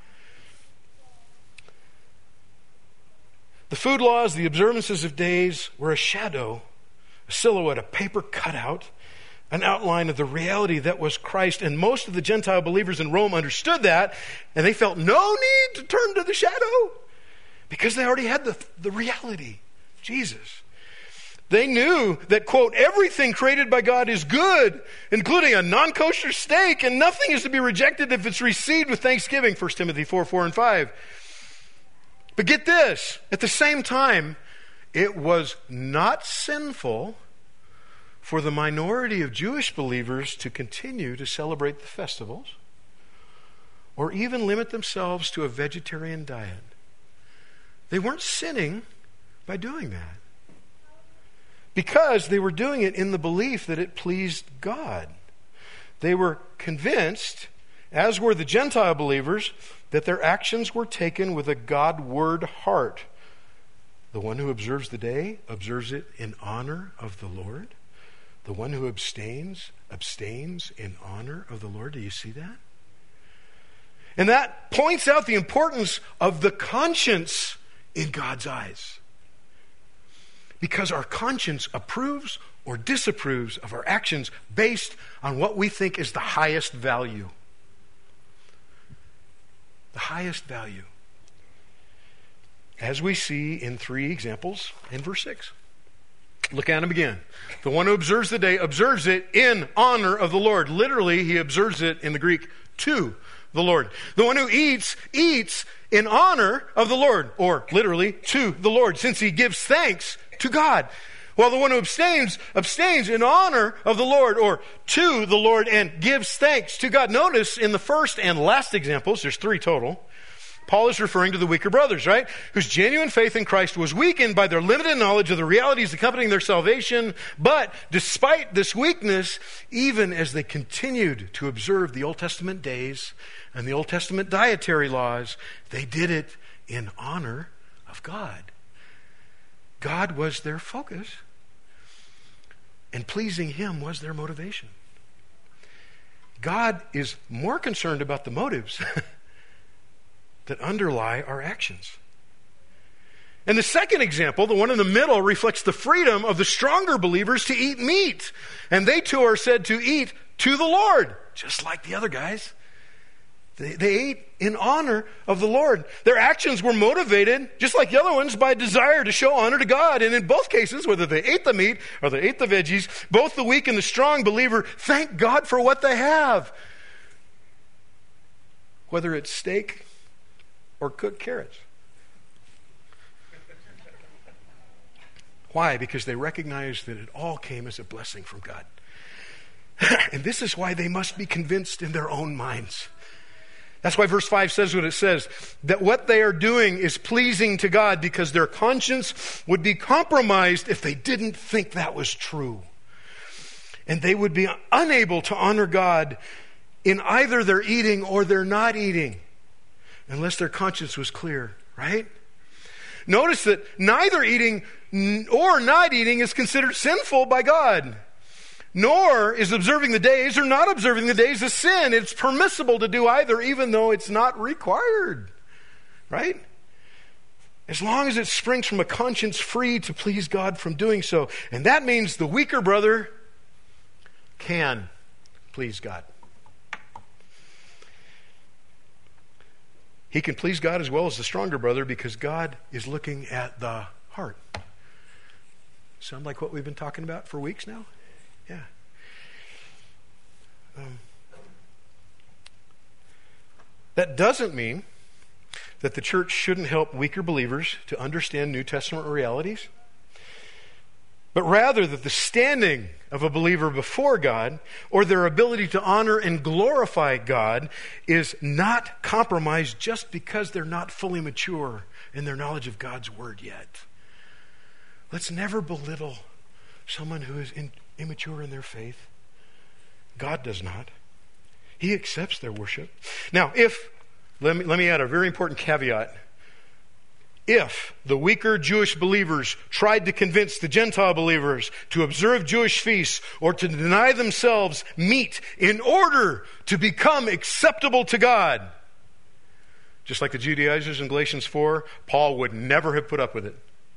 The food laws, the observances of days were a shadow, a silhouette, a paper cutout, an outline of the reality that was Christ. And most of the Gentile believers in Rome understood that, and they felt no need to turn to the shadow because they already had the, the reality, Jesus. They knew that, quote, everything created by God is good, including a non-kosher steak, and nothing is to be rejected if it's received with thanksgiving, First Timothy four, four and five. But get this, at the same time, it was not sinful for the minority of Jewish believers to continue to celebrate the festivals or even limit themselves to a vegetarian diet. They weren't sinning by doing that, because they were doing it in the belief that it pleased God. They were convinced, as were the Gentile believers, that their actions were taken with a God-word heart. The one who observes the day observes it in honor of the Lord. The one who abstains, abstains in honor of the Lord. Do you see that? And that points out the importance of the conscience in God's eyes. Because our conscience approves or disapproves of our actions based on what we think is the highest value. The highest value. As we see in three examples in verse six. Look at him again. The one who observes the day observes it in honor of the Lord. Literally, he observes it in the Greek to the Lord. The one who eats, eats in honor of the Lord, or literally to the Lord, since he gives thanks to God. While the one who abstains, abstains in honor of the Lord, or to the Lord, and gives thanks to God. Notice in the first and last examples, there's three total, Paul is referring to the weaker brothers, right? Whose genuine faith in Christ was weakened by their limited knowledge of the realities accompanying their salvation. But despite this weakness, even as they continued to observe the Old Testament days and the Old Testament dietary laws, they did it in honor of God. God was their focus, and pleasing Him was their motivation. God is more concerned about the motives that underlie our actions. And the second example, the one in the middle, reflects the freedom of the stronger believers to eat meat. And they too are said to eat to the Lord, just like the other guys. They, they ate in honor of the Lord. Their actions were motivated, just like the other ones, by a desire to show honor to God. And in both cases, whether they ate the meat or they ate the veggies, both the weak and the strong believer thank God for what they have. Whether it's steak or cooked carrots. Why? Because they recognize that it all came as a blessing from God. And this is why they must be convinced in their own minds. That's why verse five says what it says, that what they are doing is pleasing to God, because their conscience would be compromised if they didn't think that was true. And they would be unable to honor God in either their eating or their not eating, unless their conscience was clear, right? Notice that neither eating or not eating is considered sinful by God. Nor is observing the days or not observing the days a sin. It's permissible to do either, even though it's not required, right? As long as it springs from a conscience free to please God from doing so. And that means the weaker brother can please God. He can please God as well as the stronger brother, because God is looking at the heart. Sound like what we've been talking about for weeks now? Yeah. Um, that doesn't mean that the church shouldn't help weaker believers to understand New Testament realities, but rather that the standing of a believer before God, or their ability to honor and glorify God, is not compromised just because they're not fully mature in their knowledge of God's Word yet. Let's never belittle someone who is in, immature in their faith. God does not. He accepts their worship. Now, if, let me, let me add a very important caveat. If the weaker Jewish believers tried to convince the Gentile believers to observe Jewish feasts or to deny themselves meat in order to become acceptable to God, just like the Judaizers in Galatians four, Paul would never have put up with it.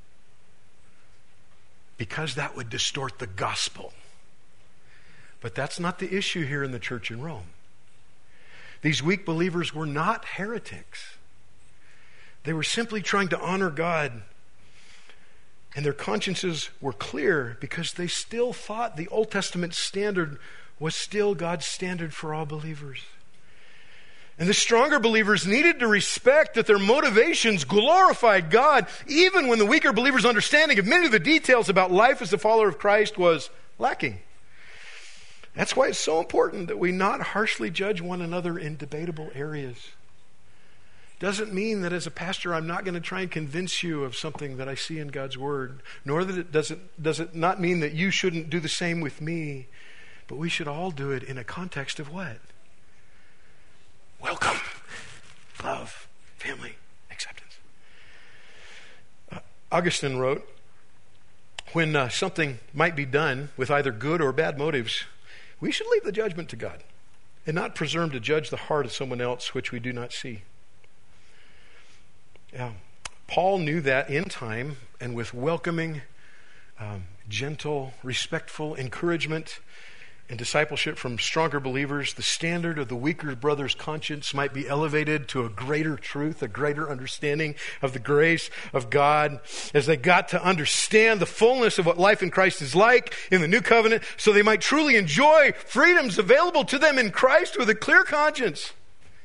Because that would distort the gospel. But that's not the issue here in the church in Rome. These weak believers were not heretics. They were simply trying to honor God. And their consciences were clear because they still thought the Old Testament standard was still God's standard for all believers. And the stronger believers needed to respect that their motivations glorified God, even when the weaker believers' understanding of many of the details about life as a follower of Christ was lacking. That's why it's so important that we not harshly judge one another in debatable areas. Doesn't mean that as a pastor I'm not going to try and convince you of something that I see in God's Word, nor that it does it, does it not mean that you shouldn't do the same with me, but we should all do it in a context of what? Welcome, love, family, acceptance. Uh, Augustine wrote, when uh, something might be done with either good or bad motives, we should leave the judgment to God and not presume to judge the heart of someone else which we do not see. Yeah. Paul knew that in time, and with welcoming, um, gentle, respectful encouragement and discipleship from stronger believers, the standard of the weaker brother's conscience might be elevated to a greater truth, a greater understanding of the grace of God, as they got to understand the fullness of what life in Christ is like in the new covenant, so they might truly enjoy freedoms available to them in Christ with a clear conscience.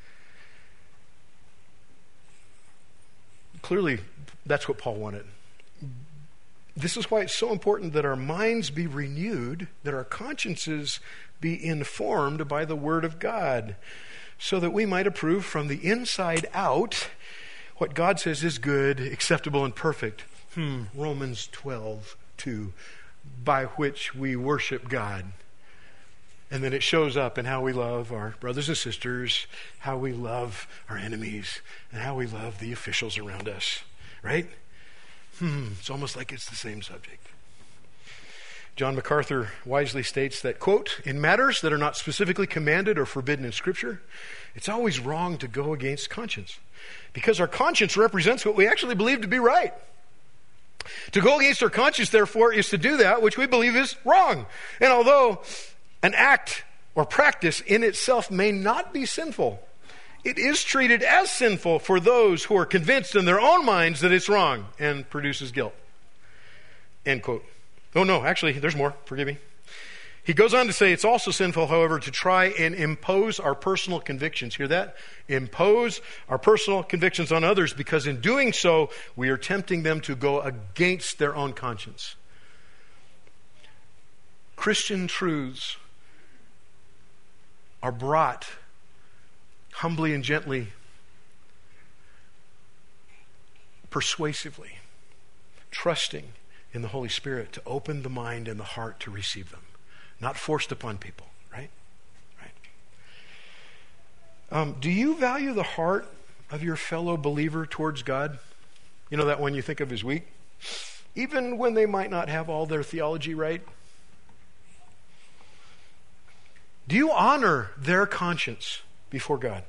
Clearly, that's what Paul wanted. This is why it's so important that our minds be renewed, that our consciences be informed by the Word of God, so that we might approve from the inside out what God says is good, acceptable, and perfect. Hmm, Romans twelve two, by which we worship God. And then it shows up in how we love our brothers and sisters, how we love our enemies, and how we love the officials around us, right? Hmm, it's almost like it's the same subject. John MacArthur wisely states that, quote, in matters that are not specifically commanded or forbidden in Scripture, it's always wrong to go against conscience, because our conscience represents what we actually believe to be right. To go against our conscience, therefore, is to do that which we believe is wrong. And although an act or practice in itself may not be sinful, it is treated as sinful for those who are convinced in their own minds that it's wrong and produces guilt. End quote. Oh no, actually, there's more. Forgive me. He goes on to say it's also sinful, however, to try and impose our personal convictions. Hear that? Impose our personal convictions on others, because in doing so, we are tempting them to go against their own conscience. Christian truths are brought humbly and gently, persuasively, trusting in the Holy Spirit to open the mind and the heart to receive them. Not forced upon people, right? Right. Um, do you value the heart of your fellow believer towards God? You know that one you think of as weak? Even when they might not have all their theology right? Do you honor their conscience before God?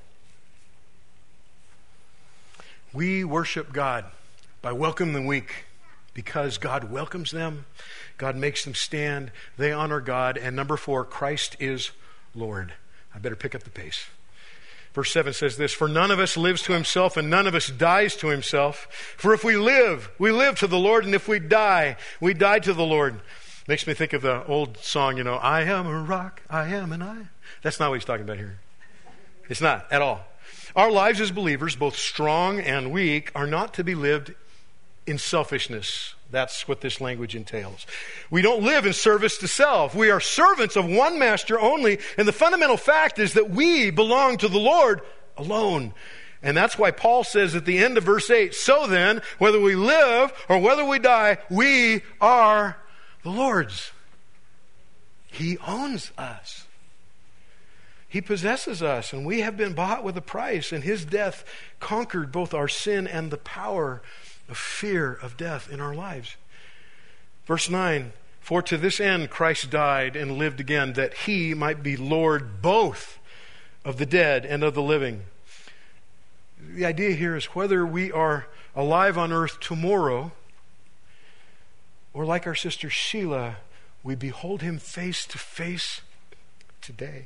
We worship God by welcoming the weak, because God welcomes them. God makes them stand. They honor God. And number four, Christ is Lord. I better pick up the pace. Verse seven says this, for none of us lives to himself, and none of us dies to himself. For if we live, we live to the Lord, and if we die, we die to the Lord. Makes me think of the old song, you know, I am a rock, I am an I. That's not what he's talking about here. It's not at all. Our lives as believers, both strong and weak, are not to be lived in selfishness. That's what this language entails. We don't live in service to self. We are servants of one master only, and the fundamental fact is that we belong to the Lord alone. And that's why Paul says at the end of verse eight, so then, whether we live or whether we die, we are the Lord's. He owns us. He possesses us, and we have been bought with a price, and his death conquered both our sin and the power of fear of death in our lives. Verse nine, for to this end Christ died and lived again, that he might be Lord both of the dead and of the living. The idea here is whether we are alive on earth tomorrow, or like our sister Sheila, we behold him face to face today.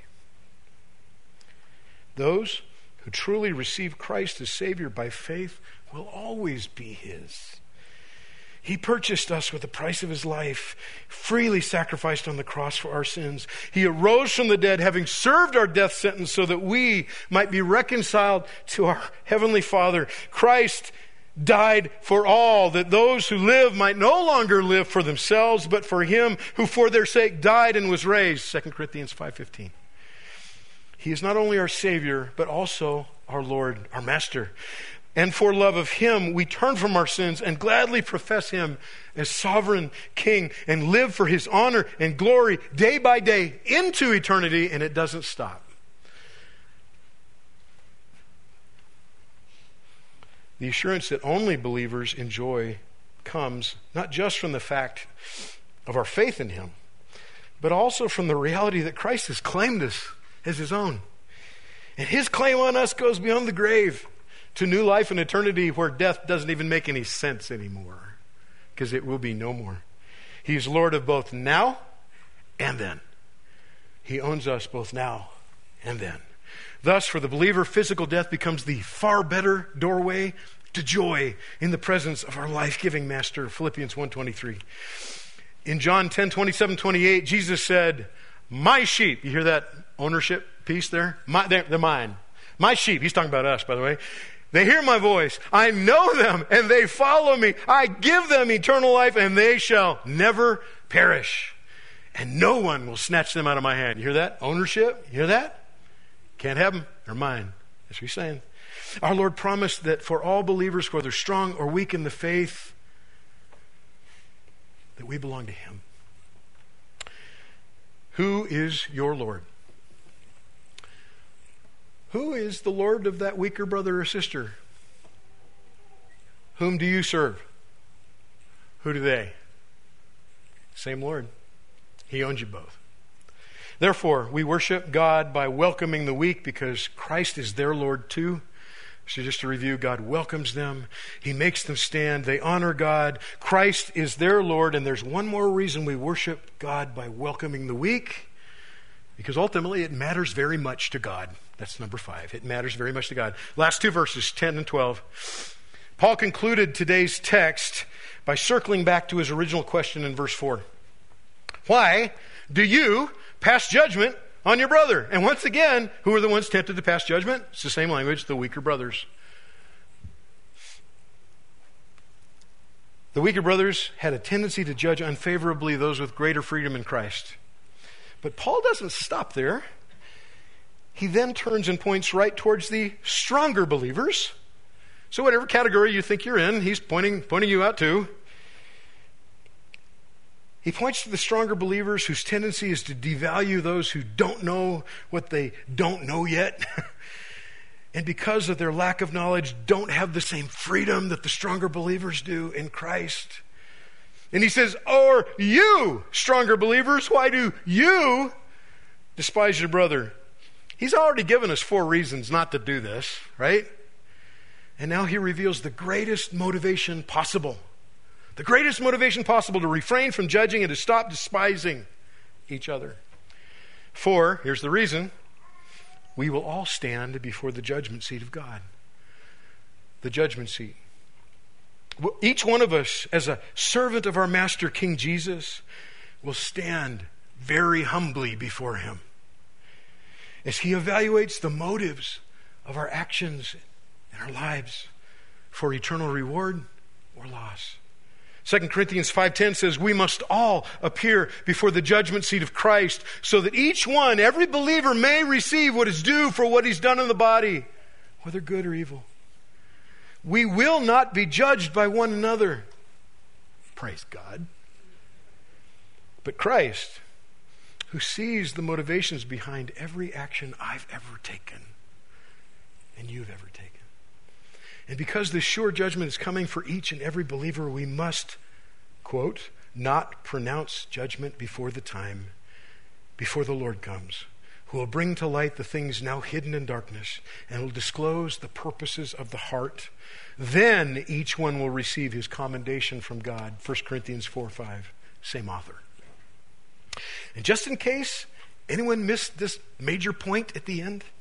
Those who truly receive Christ as Savior by faith will always be his. He purchased us with the price of his life, freely sacrificed on the cross for our sins. He arose from the dead, having served our death sentence so that we might be reconciled to our Heavenly Father. Christ died for all, that those who live might no longer live for themselves, but for him who for their sake died and was raised. Second Corinthians five fifteen. He is not only our Savior, but also our Lord, our Master. And for love of him, we turn from our sins and gladly profess him as sovereign King and live for his honor and glory day by day into eternity, and it doesn't stop. The assurance that only believers enjoy comes not just from the fact of our faith in him, but also from the reality that Christ has claimed us as his own. And his claim on us goes beyond the grave. to new life and eternity where death doesn't even make any sense anymore, because it will be no more. He's Lord of both now and then. He owns us both now and then. Thus, for the believer, physical death becomes the far better doorway to joy in the presence of our life-giving Master. Philippians one twenty-three. In John ten twenty-seven, twenty-eight, Jesus said, my sheep, you hear that ownership piece there? My, they're, they're mine. My sheep, he's talking about us, by the way. They hear my voice. I know them, and they follow me. I give them eternal life, and they shall never perish. And no one will snatch them out of my hand. You hear that? Ownership? You hear that? Can't have them. They're mine. That's what he's saying. Our Lord promised that for all believers, whether strong or weak in the faith, that we belong to him. Who is your Lord? Who is the Lord of that weaker brother or sister? Whom do you serve? Who do they? Same Lord. He owns you both. Therefore, we worship God by welcoming the weak because Christ is their Lord too. So just to review, God welcomes them. He makes them stand. They honor God. Christ is their Lord. And there's one more reason we worship God by welcoming the weak. Because ultimately it matters very much to God. That's number five. It matters very much to God. Last two verses, ten and twelve. Paul concluded today's text by circling back to his original question in verse four. Why do you pass judgment on your brother? And once again, who are the ones tempted to pass judgment? It's the same language, the weaker brothers. The weaker brothers had a tendency to judge unfavorably those with greater freedom in Christ. But Paul doesn't stop there. He then turns and points right towards the stronger believers. So whatever category you think you're in, he's pointing, pointing you out to. He points to the stronger believers whose tendency is to devalue those who don't know what they don't know yet. And because of their lack of knowledge, don't have the same freedom that the stronger believers do in Christ. And he says, or you, stronger believers, why do you despise your brother? He's already given us four reasons not to do this, right? And now he reveals the greatest motivation possible. The greatest motivation possible to refrain from judging and to stop despising each other. For, here's the reason, we will all stand before the judgment seat of God. The judgment seat. Each one of us, as a servant of our Master King Jesus, will stand very humbly before him as he evaluates the motives of our actions in our lives for eternal reward or loss. Second Corinthians five ten says, we must all appear before the judgment seat of Christ so that each one, every believer, may receive what is due for what he's done in the body, whether good or evil. We will not be judged by one another. Praise God. But Christ, who sees the motivations behind every action I've ever taken and you've ever taken. And because this sure judgment is coming for each and every believer, we must, quote, not pronounce judgment before the time, before the Lord comes, who will bring to light the things now hidden in darkness and will disclose the purposes of the heart. Then each one will receive his commendation from God. First Corinthians four five, same author. And just in case anyone missed this major point at the end,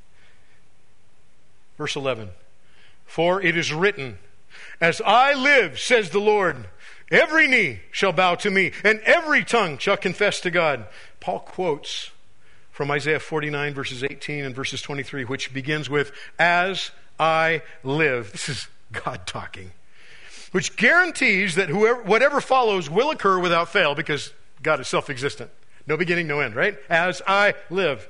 verse eleven. For it is written, as I live, says the Lord, every knee shall bow to me, and every tongue shall confess to God. Paul quotes from Isaiah forty-nine, verses eighteen and verses twenty-three, which begins with, as I live. This is God talking, which guarantees that whoever, whatever follows will occur without fail, because God is self-existent. No beginning, no end, right? As I live.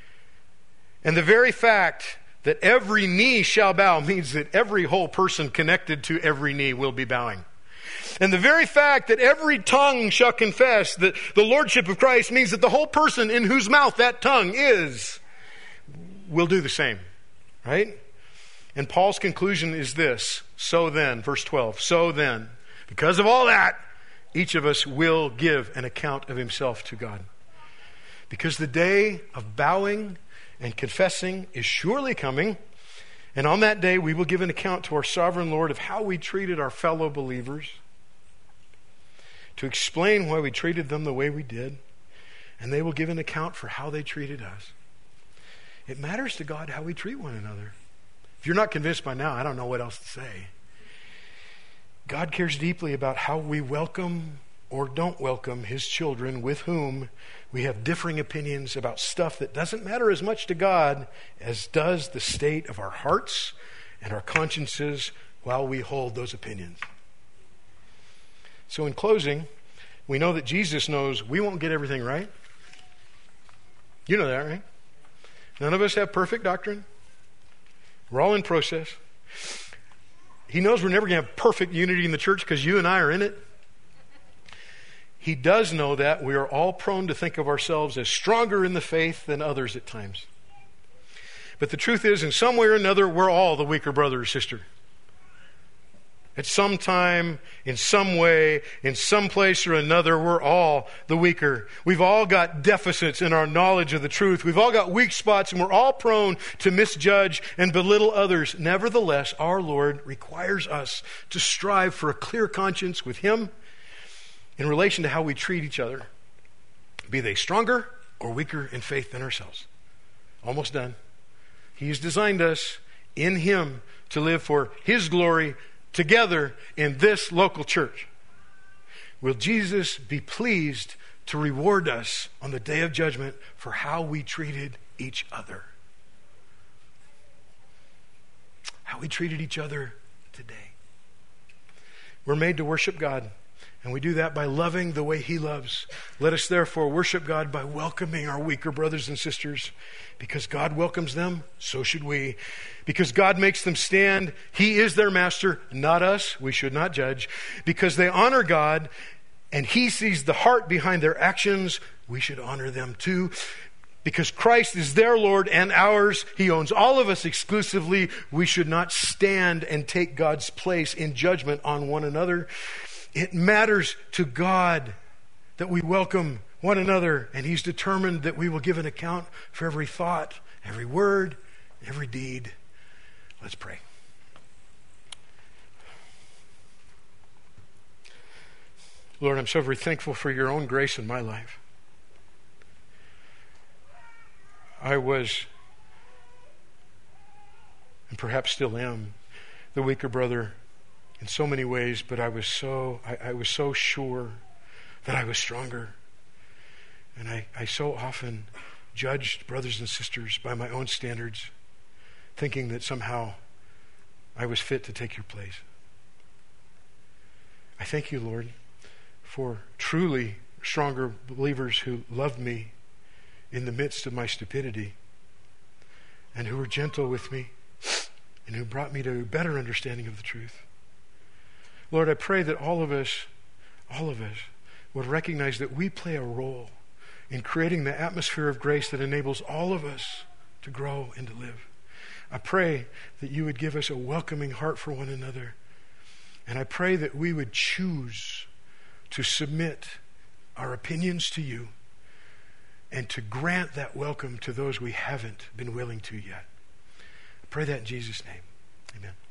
And the very fact that every knee shall bow means that every whole person connected to every knee will be bowing. And the very fact that every tongue shall confess that the lordship of Christ means that the whole person in whose mouth that tongue is will do the same, right? And Paul's conclusion is this. So then, verse twelve, so then, because of all that, each of us will give an account of himself to God. Because the day of bowing and confessing is surely coming, And on that day, we will give an account to our sovereign Lord of how we treated our fellow believers, to explain why we treated them the way we did, and they will give an account for how they treated us. It matters to God how we treat one another. If you're not convinced by now, I don't know what else to say. God cares deeply about how we welcome or don't welcome His children with whom we have differing opinions about stuff that doesn't matter as much to God as does the state of our hearts and our consciences while we hold those opinions. So in closing, we know that Jesus knows we won't get everything right. You know that, right? None of us have perfect doctrine. We're all in process. He knows we're never going to have perfect unity in the church because you and I are in it. He does know that we are all prone to think of ourselves as stronger in the faith than others at times. But the truth is, in some way or another, we're all the weaker brother or sister. At some time, in some way, in some place or another, we're all the weaker. We've all got deficits in our knowledge of the truth. We've all got weak spots, and we're all prone to misjudge and belittle others. Nevertheless, our Lord requires us to strive for a clear conscience with Him in relation to how we treat each other, be they stronger or weaker in faith than ourselves. Almost done. He's designed us in Him to live for His glory together in this local church. Will Jesus be pleased to reward us on the day of judgment for how we treated each other? How we treated each other today. We're made to worship God, and we do that by loving the way He loves. Let us therefore worship God by welcoming our weaker brothers and sisters. Because God welcomes them, so should we. Because God makes them stand, He is their master, not us. We should not judge. Because they honor God, and He sees the heart behind their actions, we should honor them too. Because Christ is their Lord and ours, He owns all of us exclusively, we should not stand and take God's place in judgment on one another. It matters to God that we welcome one another, and He's determined that we will give an account for every thought, every word, every deed. Let's pray. Lord, I'm so very thankful for Your own grace in my life. I was, and perhaps still am, the weaker brother in so many ways, but I was so I, I was so sure that I was stronger. And I, I so often judged brothers and sisters by my own standards, thinking that somehow I was fit to take Your place. I thank You, Lord, for truly stronger believers who loved me in the midst of my stupidity, and who were gentle with me, and who brought me to a better understanding of the truth. Lord, I pray that all of us, all of us, would recognize that we play a role in creating the atmosphere of grace that enables all of us to grow and to live. I pray that You would give us a welcoming heart for one another. And I pray that we would choose to submit our opinions to You and to grant that welcome to those we haven't been willing to yet. I pray that in Jesus' name. Amen.